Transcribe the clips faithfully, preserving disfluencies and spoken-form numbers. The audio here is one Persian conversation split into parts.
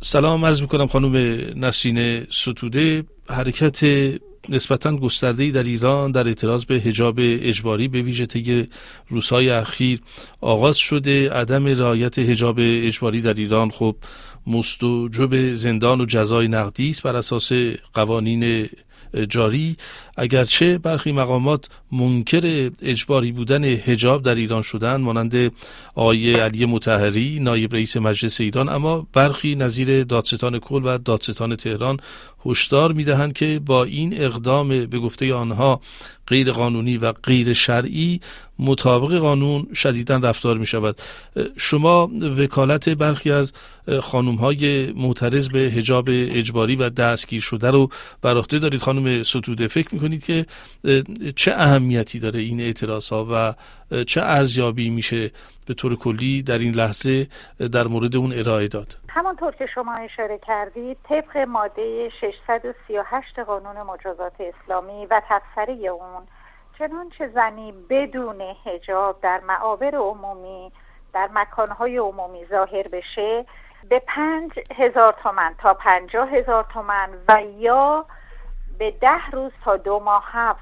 سلام عرض میکنم خانم نسرین ستوده. حرکت نسبتاً گسترده‌ای در ایران در اعتراض به حجاب اجباری به ویژه طی روزهای اخیر آغاز شده. عدم رعایت حجاب اجباری در ایران خب مستوجب زندان و جزای نقدی است بر اساس قوانین جاری، اگرچه برخی مقامات منکر اجباری بودن حجاب در ایران شدند، مانند آقای علی مطهری نایب رئیس مجلس ایران، اما برخی نظیر دادستان کل و دادستان تهران هشدار می‌دهند که با این اقدام به گفته آنها غیر قانونی و غیر شرعی مطابق قانون شدیداً رفتار می شود. شما وکالت برخی از خانم‌های معترض به حجاب اجباری و دستگیر شده رو بر عهده دارید. خانم ستوده، فکر می‌کنید که چه اهمیتی داره این اعتراض‌ها و چه ارزیابی میشه به طور کلی در این لحظه در مورد اون ارائه داد؟ همانطور که شما اشاره کردید، طبق ماده ششصد و سی و هشت قانون مجازات اسلامی و تفسیری اون، چنانچه زنی بدون حجاب در معابر عمومی در مکانهای عمومی ظاهر بشه به پنج هزار تومن تا پنجاه هزار تومن و یا به ده روز تا دو ماه حبس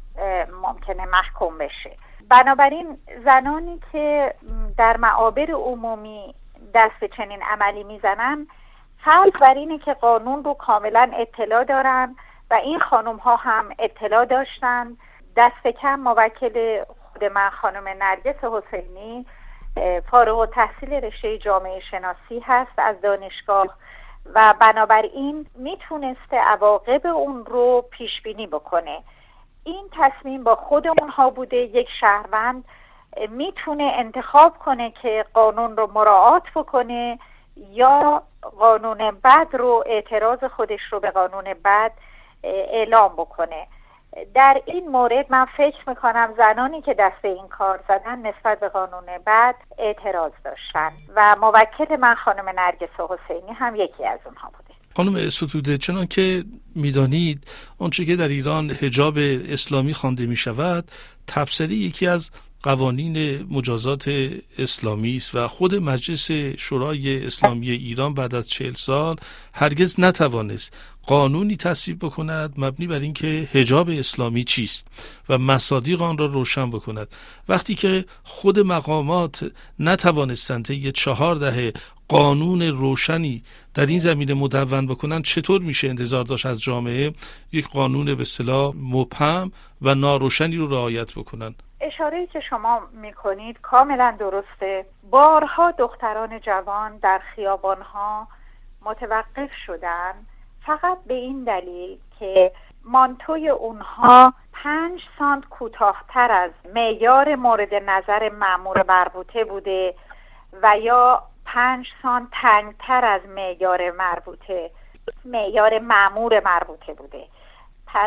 ممکنه محکوم بشه. بنابراین زنانی که در معابر عمومی دست به چنین عملی میزنن، فرض بر اینه که قانون رو کاملا اطلاع دارن و این خانم ها هم اطلاع داشتن. دست کم موکل خود من خانم نرگس حسینی فارغ التحصیل رشته جامعه شناسی هست از دانشگاه و بنابراین میتونسته عواقب اون رو پیش بینی بکنه. این تصمیم با خود اونها بوده. یک شهروند میتونه انتخاب کنه که قانون رو مراعات بکنه یا قانون بد رو، اعتراض خودش رو به قانون بد اعلام بکنه. در این مورد من فکر میکنم زنانی که دست به این کار زدن نسبت به قانون بد اعتراض داشتن و موکل من خانم نرگس حسینی هم یکی از اونها بوده. خانم ستوده، چنان که میدانید آنچه که در ایران حجاب اسلامی خوانده می شود تفسیری یکی از قوانین مجازات اسلامی است و خود مجلس شورای اسلامی ایران بعد از چهل سال هرگز نتوانست قانونی تصویب بکند مبنی بر اینکه حجاب اسلامی چیست و مصادیق آن را روشن بکند. وقتی که خود مقامات نتوانستند طی چهار دهه قانون روشنی در این زمینه مدون بکنند، چطور میشه انتظار داشت از جامعه یک قانون به اصطلاح مبهم و ناروشنی رو رعایت بکنند؟ اشاره‌ای که شما میکنید کاملا درسته. بارها دختران جوان در خیابانها متوقف شدن فقط به این دلیل که مانتوی اونها پنج سانت کوتاه‌تر از معیار مورد نظر مأمور مربوطه بوده و یا پنج سانت تنگتر از معیار مربوطه معیار مأمور مربوطه بوده. پس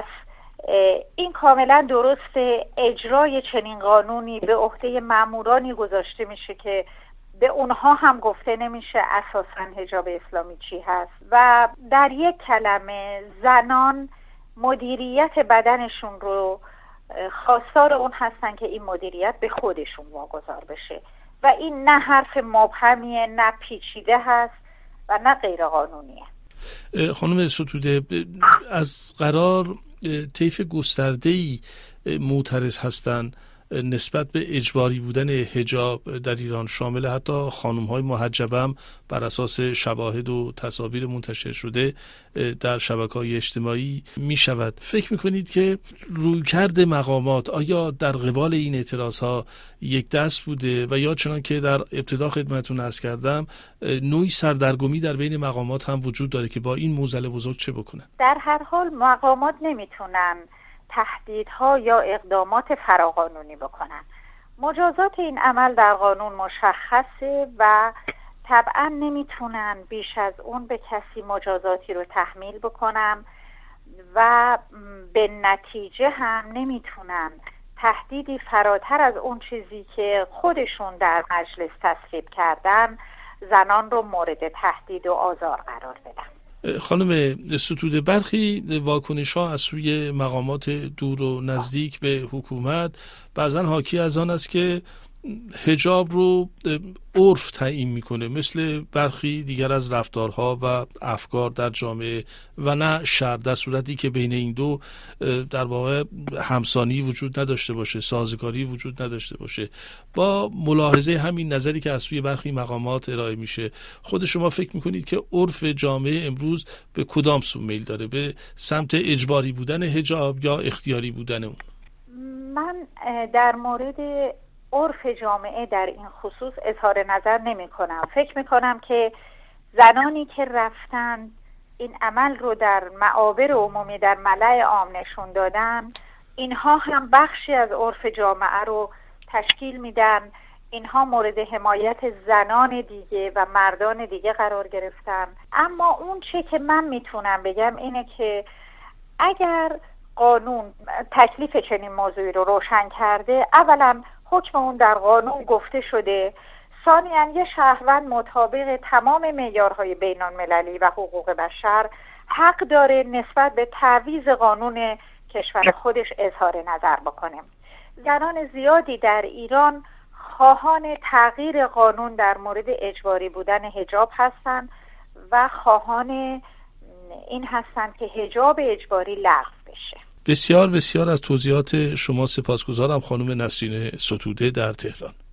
این کاملا درسته. اجرای چنین قانونی به عهده مأمورانی گذاشته میشه که به اونها هم گفته نمیشه اساساً حجاب اسلامی چی هست و در یک کلمه زنان مدیریت بدنشون رو خواستار اون هستن که این مدیریت به خودشون واگذار بشه و این نه حرف مبهمیه، نه پیچیده هست و نه غیر قانونیه. خانم ستوده، از قرار طیف گسترده‌ای معترض هستند نسبت به اجباری بودن حجاب در ایران، شامل حتی خانم‌های محجبه هم بر اساس شواهد و تصاویر منتشر شده در شبکه‌های اجتماعی می شود. فکر می‌کنید که رویکرد مقامات آیا در قبال این اعتراض‌ها یک دست بوده و یا چنان که در ابتدا خدمتتون عرض کردم نوعی سردرگمی در بین مقامات هم وجود داره که با این معضل بزرگ چه بکنن؟ در هر حال مقامات نمیتونن تهدیدها یا اقدامات فراقانونی بکنن. مجازات این عمل در قانون مشخصه و طبعا نمیتونن بیش از اون به کسی مجازاتی رو تحمیل بکنن و به نتیجه هم نمیتونن تهدیدی فراتر از اون چیزی که خودشون در مجلس تصویب کردن زنان رو مورد تهدید و آزار قرار بدن. خانم ستوده، برخی واکنش‌ها از سوی مقامات دور و نزدیک به حکومت بعضا حاکی از آن است که حجاب رو عرف تعیین میکنه مثل برخی دیگر از رفتارها و افکار در جامعه و نه شرع، در صورتی که بین این دو در واقع همسانی وجود نداشته باشه، سازگاری وجود نداشته باشه. با ملاحظه همین نظری که از سوی برخی مقامات ارائه میشه، خود شما فکر میکنید که عرف جامعه امروز به کدام سو میل داره؟ به سمت اجباری بودن حجاب یا اختیاری بودن اون؟ من در مورد عرف جامعه در این خصوص اظهار نظر نمی کنم. فکر می کنم که زنانی که رفتن این عمل رو در معابر عمومی در ملأ عام نشون دادن، اینها هم بخشی از عرف جامعه رو تشکیل میدن. اینها مورد حمایت زنان دیگه و مردان دیگه قرار گرفتن. اما اون چه که من میتونم بگم اینه که اگر قانون تکلیف چنین موضوعی رو روشن کرده، اولا حکم اون در قانون گفته شده، ثانیاً یه شهروند مطابق تمام معیارهای بین المللی و حقوق بشر حق داره نسبت به تعویض قانون کشور خودش اظهار نظر بکنه. زنان زیادی در ایران خواهان تغییر قانون در مورد اجباری بودن حجاب هستند و خواهان این هستند که حجاب اجباری لغو بشه. بسیار بسیار از توضیحات شما سپاسگزارم خانم نسرین ستوده در تهران.